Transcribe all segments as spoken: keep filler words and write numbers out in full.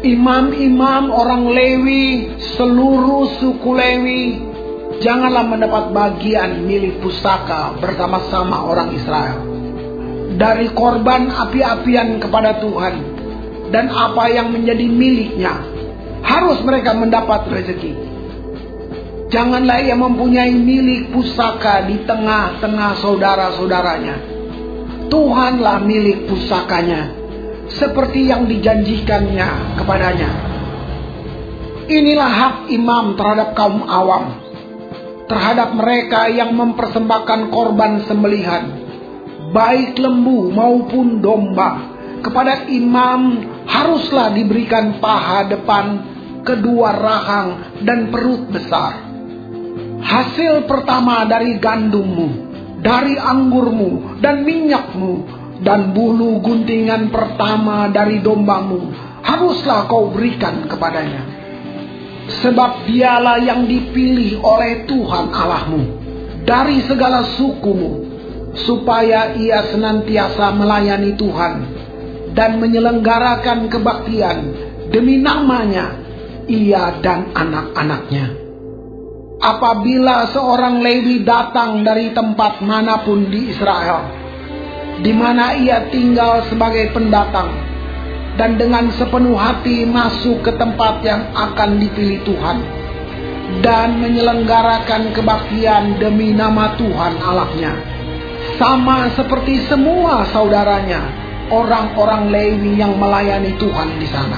Imam-imam orang Lewi, seluruh suku Lewi, janganlah mendapat bagian milik pusaka bersama-sama orang Israel. Dari korban api-apian kepada Tuhan dan apa yang menjadi miliknya, harus mereka mendapat rezeki. Janganlah ia mempunyai milik pusaka di tengah-tengah saudara-saudaranya. Tuhanlah milik pusakanya, seperti yang dijanjikannya kepadanya. Inilah hak imam terhadap kaum awam, terhadap mereka yang mempersembahkan korban sembelihan, baik lembu maupun domba. Kepada imam haruslah diberikan paha depan, kedua rahang, dan perut besar. Hasil pertama dari gandummu, dari anggurmu, dan minyakmu, dan bulu guntingan pertama dari dombamu, haruslah kau berikan kepadanya. Sebab dialah yang dipilih oleh Tuhan Allahmu dari segala sukumu, supaya ia senantiasa melayani Tuhan dan menyelenggarakan kebaktian demi namanya, ia dan anak-anaknya. Apabila seorang Lewi datang dari tempat manapun di Israel, di mana ia tinggal sebagai pendatang, dan dengan sepenuh hati masuk ke tempat yang akan dipilih Tuhan, dan menyelenggarakan kebaktian demi nama Tuhan Allahnya, sama seperti semua saudaranya, orang-orang Lewi yang melayani Tuhan di sana,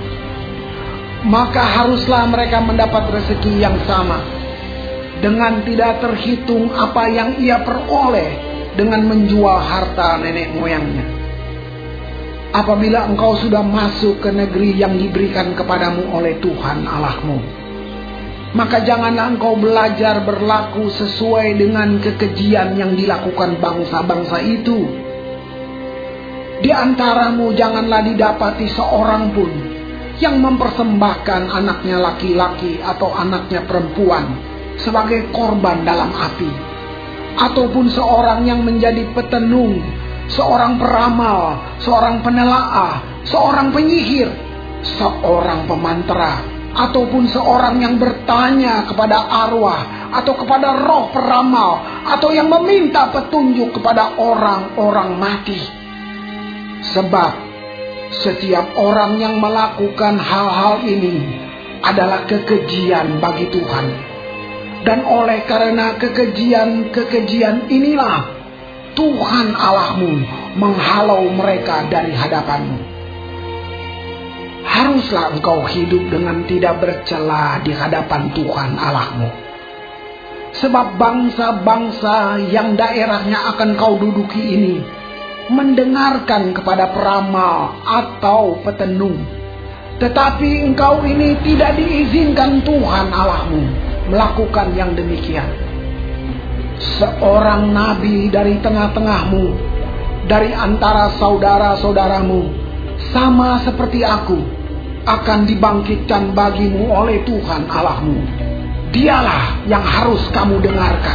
maka haruslah mereka mendapat rezeki yang sama, dengan tidak terhitung apa yang ia peroleh dengan menjual harta nenek moyangnya. Apabila engkau sudah masuk ke negeri yang diberikan kepadamu oleh Tuhan Allahmu, maka janganlah engkau belajar berlaku sesuai dengan kekejian yang dilakukan bangsa-bangsa itu. Di antaramu janganlah didapati seorang pun yang mempersembahkan anaknya laki-laki atau anaknya perempuan sebagai korban dalam api, ataupun seorang yang menjadi petenung, seorang peramal, seorang penelaah, seorang penyihir, seorang pemantera, ataupun seorang yang bertanya kepada arwah atau kepada roh peramal, atau yang meminta petunjuk kepada orang-orang mati. Sebab setiap orang yang melakukan hal-hal ini adalah kekejian bagi Tuhan. Dan oleh karena kekejian-kekejian inilah Tuhan Allahmu menghalau mereka dari hadapanmu. Haruslah engkau hidup dengan tidak bercela di hadapan Tuhan Allahmu. Sebab bangsa-bangsa yang daerahnya akan kau duduki ini mendengarkan kepada peramal atau petenung, tetapi engkau ini tidak diizinkan Tuhan Allahmu melakukan yang demikian. Seorang nabi dari tengah-tengahmu, dari antara saudara-saudaramu, sama seperti aku, akan dibangkitkan bagimu oleh Tuhan Allahmu. Dialah yang harus kamu dengarkan.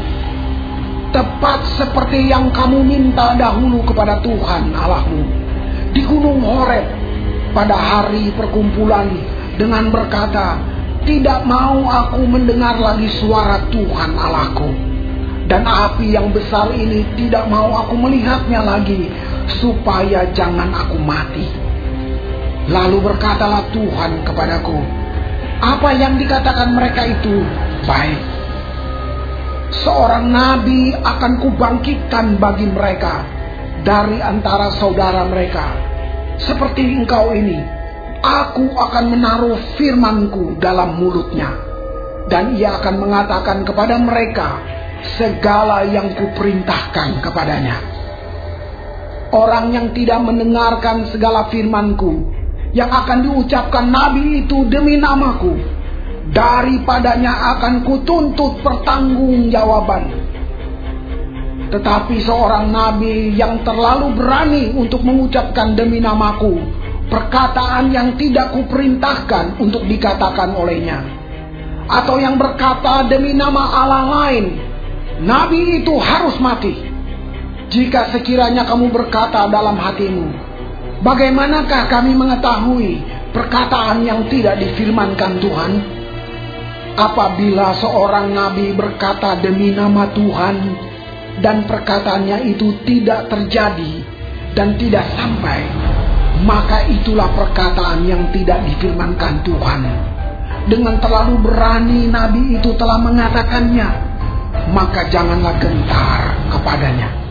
Tepat seperti yang kamu minta dahulu kepada Tuhan Allahmu di Gunung Horeb pada hari perkumpulan, dengan berkata, tidak mau aku mendengar lagi suara Tuhan Allahku, dan api yang besar ini tidak mau aku melihatnya lagi, supaya jangan aku mati. Lalu berkatalah Tuhan kepadaku, apa yang dikatakan mereka itu baik. Seorang nabi akan kubangkitkan bagi mereka dari antara saudara mereka, seperti engkau ini. Aku akan menaruh firmanku dalam mulutnya, dan ia akan mengatakan kepada mereka segala yang kuperintahkan kepadanya. Orang yang tidak mendengarkan segala firmanku yang akan diucapkan nabi itu demi namaku, daripadanya akan kutuntut pertanggungjawaban. Tetapi seorang nabi yang terlalu berani untuk mengucapkan demi namaku perkataan yang tidak kuperintahkan untuk dikatakan olehnya, atau yang berkata demi nama Allah lain, nabi itu harus mati. Jika sekiranya kamu berkata dalam hatimu, bagaimanakah kami mengetahui perkataan yang tidak difirmankan Tuhan. Apabila seorang nabi berkata demi nama Tuhan dan perkataannya itu tidak terjadi dan tidak sampai, maka itulah perkataan yang tidak difirmankan Tuhan. Dengan terlalu berani nabi itu telah mengatakannya, maka janganlah gentar kepadanya.